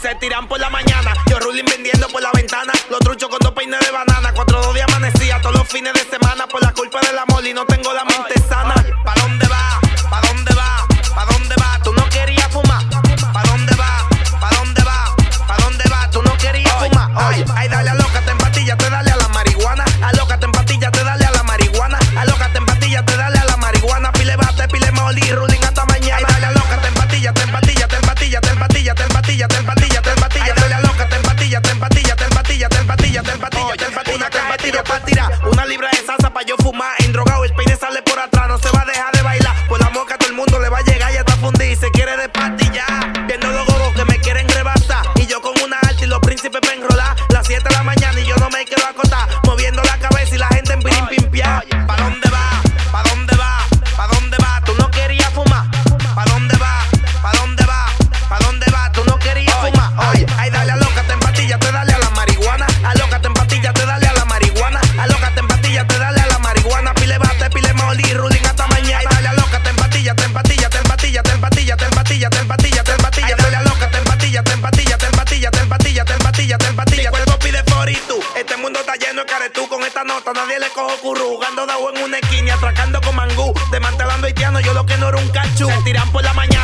Se tiran por la mañana, yo ruling vendiendo por la ventana. Los truchos con 2 peines de banana. 4-2 de amanecía todos los fines de semana. Por la culpa del amor y no tengo la mente sana. ¿Pa' dónde va? ¿Pa' dónde va? ¿Pa' dónde va? Tú no querías fumar. ¿Pa' dónde va? ¿Pa' dónde va? ¿Pa' dónde va? Tú no querías fumar. Ay, dale, alócate en pastillas, te dale a la marihuana. Alócate en pastillas, te dale a la marihuana. Alócate en pastillas, te dale a la marihuana. Pile bate, pile molly, ruling hasta mañana. Ay, dale, alócate en pastillas, te en pastillas, te en pastillas, te en pastillas, te en pastillas, te en pastillas, te en pastillas. Dale, alócate en pastillas, te en pastillas, te en pastillas, te en pastillas, te en pastillas, te en pastillas, te en pastillas, pa' tirar. Una libra de salsa pa' yo fumar. En drogado el peine sale por atrás, no se va a dejar de bailar. Por la moca todo el mundo le va a llegar y hasta fundir. Se quiere de pastillar, viendo los gogos que me quieren rebasar. Y yo con una alta y los príncipes pa' enrolar. Las 7 de la mañana y yo no me quiero acotar. Moviendo la cabeza y la gente en pirín pimpia. ¿Pa' dónde va? ¿Pa' dónde va? ¿Pa' dónde va? Tú no querías fumar. ¿Pa' dónde va? ¿Pa' dónde va? ¿Pa' dónde va? Tú no querías fumar. Ay, dale, alócate en pastillas, te dale a la marihuana. Alócate en pastillas, te dale a la marihuana. Alócate en pastillas, te dale a la marihuana. Pile bate, pile molly, ruling hasta mañana. Ay, dale, alócate en pastillas, te en pastillas, te en pastillas, te en pastillas, te en pastillas, te en pastillas, te en pastillas. Dale, alócate en pastillas, te en pastillas, te en pastillas, te en pastillas, te en pastillas, te en pastillas. Mi cuerpo pide foritu. Este mundo está lleno de caretú. Con esta nota nadie le cojo curru. Jugando de agua en una esquina, atracando con mangú. Desmantelando haitiano, yo lo que no era un cachú. Se tiran por la mañana.